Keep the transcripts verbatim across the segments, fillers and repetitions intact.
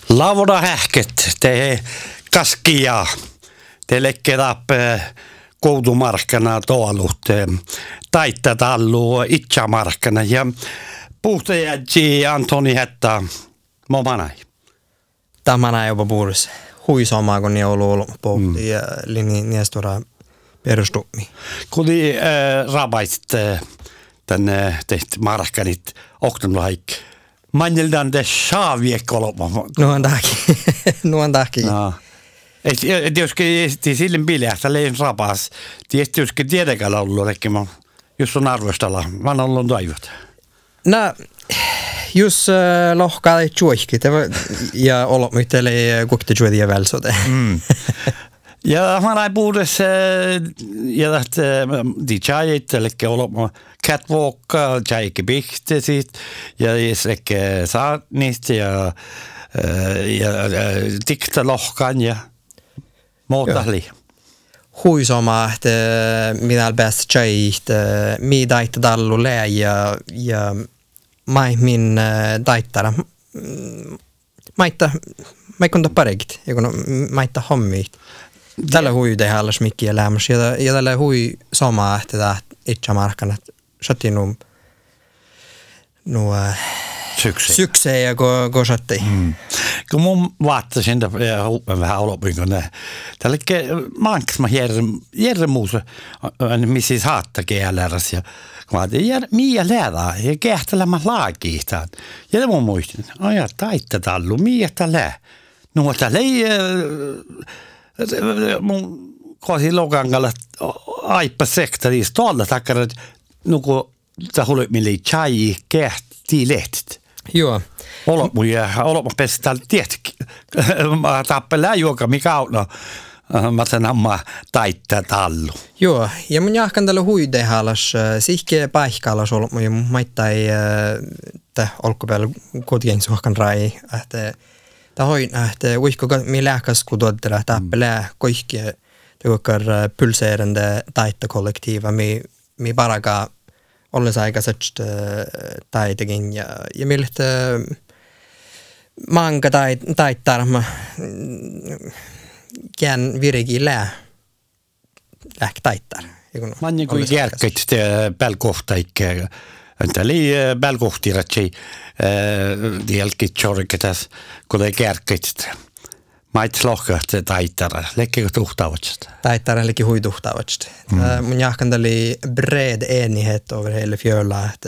Lavora hähket, te kaskia, te lekkerap koulumarkkana tuolut, taittaa tallu itsämarkkana ja puhtajäji Antoni Hetta, momanai. Tämä ei ole puhdas huisomaa, kun ne on ollut pohti ja linni niestora perustummi. Kun äh, rabaisit äh, tänne tehty markkanit oktonlaik. Manjeldan de saaviekkoloma. Nuon tahki. Nuon tahki. No. Et et jos ke sillen biljahta lein rapas. Tietysti jos ke tiedäkään ollut tekemään. Jos on arvostella, vaan on toivot. No, jos äh, lohkaa juohki, ja olo myhtele kukte juodia välsote. Mm. Ja man har bordes ja att de tjejt eller olo catwalk tjejke bikte sitt ja isläke saatnist ja ja dikta lohkan ja muutahli. Huisoma, että mitä bäst tjejt, mitä inte dallu lä ja ja mai min daittara. Maita maikunta paregit, ja kun maita hommit. Tällä hui tehdään mikkiä lämmässä, ja, ja tällä hui samaa, että tämä itse markkana, saatiin nuo nuo sykseen ja kun saatiin. Mm. Kun mun vaatasin, ja huupen vähän olopin, kun tällä mankas mä järjemuussa, missä saattaa kieleräs, ja kun mä ajattelin, miä lähdää, ja kähtelemään laakiihtaan. Ja mun muistin, aja taitta tallu, miä tällä. No tällä ei... mun kosi logangalla aipa sektorissa tuolla takkara nuku ta hulu mili chai kehti lehtit. Joo. Olo mun ja olo mun pestal tiet. Mä tappelaa joka mikä on mä sanon mä taittaa tallu. Joo, ja mun jahkan tällä huidehalas sihke paikkalas olo mun maittai tä olkopäällä kotien suhkan rai että ta hoin että uikko mi läkas ku doddra tappelää koikki tekokar pulserande taitta kollektiva mi mi baraga olles aikaiset taitekin ja ja miltä manga tai taittar ma kään virigi lää lähk taittar. Man niin kuin järkkäit pelkohtaikkä. Entä lii pelkohtiratsi dielkit chorketas kun ei järkkäit. Mait lohkat taittara. Lekkikö tuhtaavasta? Taittara lekki hui tuhtaavasta. Mun jahkan oli bred enighet over hela fjöla että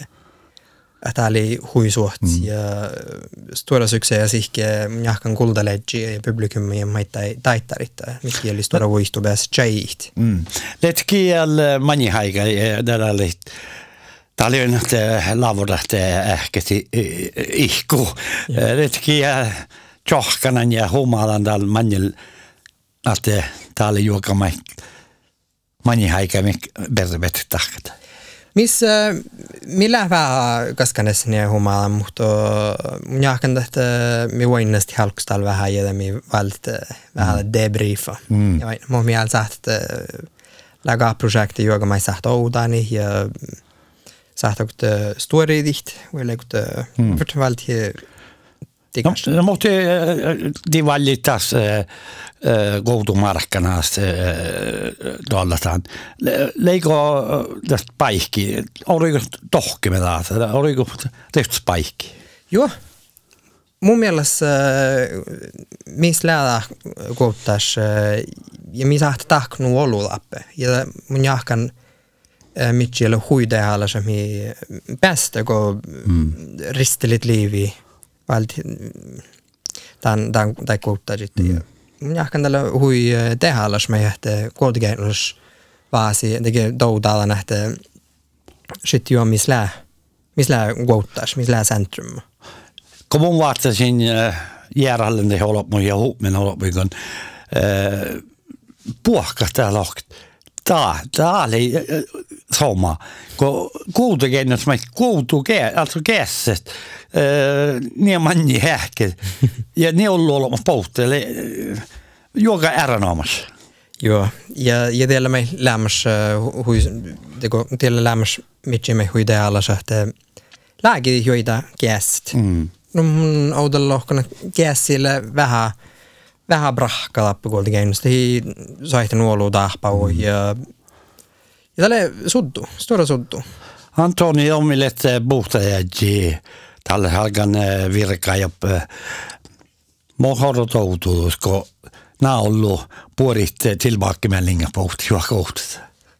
että oli hui suht ja stora succé sihke mun jahkan kuldaledji ja publikum ja maittai taittarit. Mikä oli stora vuistu bäst tjejit. Letki al manihaiga där lite Talion lavordat ähkäsi ihku. Letki tjohkanan ja humalan dal manjel att tali juoka mai manihaiga mik berbet tahkat. Missä millä vähän kaskanes ne humalan mutta mun jahkan että mi voinnasti halkstal vähän ja mi valt vähän debriefa. Ja mun mielestä että laga projekti juoka mai sagt oudani ja sagt att story dicht eller att förtalt här. No, mutta de valittas koulumarkkanast dollataan. Leiko tästä paikki. Oliko tohkimella? Oliko tehty paikki? Joo. Mun mielestä missä lähdä koulutas ja missä ahti tahknu olu lappe. Ja mun jahkan mitjelle huidehalla som i bästa gå risteligt liv i valt dan dan tai koutta sitten. Minä kan tällä hui tehallas me että koodikennus vaasi teke doudalla nähtä shit jo misla misla kouttas misla centrum. Kom mun vaatasin järhallen det håller på jag ihop med håller på kan eh puhkasta lohkt. Ta ta oli sama. Ko koodikennus me kootu ke alltså kässet eh ne manni hähke. Ja ne on ollut pohtele joka erinomas. Joo, ja ja teillä me lämmäs hui teko teillä lämmäs mitkä me hui teillä että lääki joita käst. No mun oudellohkana käsille vähän vähän brahka lappi kuulta käynnissä. Hi saitte nuolu tahpau mm. ja ja tälle suddu, stora suddu. Antoni omille puhtajaji tälle halkan virka ja mohorotoutuus, kun nämä on ollut puolit tilbakkemeldingar pohti jo kohta.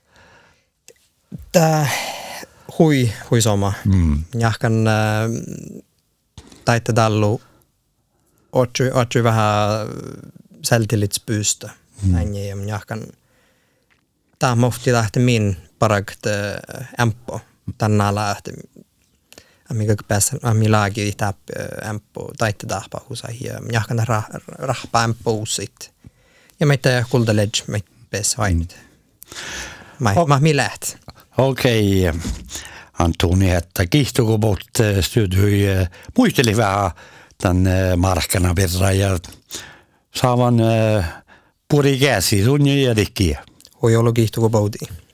Tää hui, hui sama. Mm. Jahkan äh, taitte tallu otsu, otsu vähän seltilits pyystä. Mm. Näin ja jahkan tää mohti lähti min paragt äh, ämppo. Tänään lähti mikä päässä ami laagi tap ämppo taitte tahpa husai ja jahkan rah, rahpa ämppo usit. Ja meitä kultaledge meitä päässä hainit. Mä oh. mä mi läht. Okei, okay. Antoni, että kiihtukupot stydyi muisteli vähän tämän markkana verran ja saavan puri käsi sunni ja rikkiä. Oi ollut kiihtukupoutiin.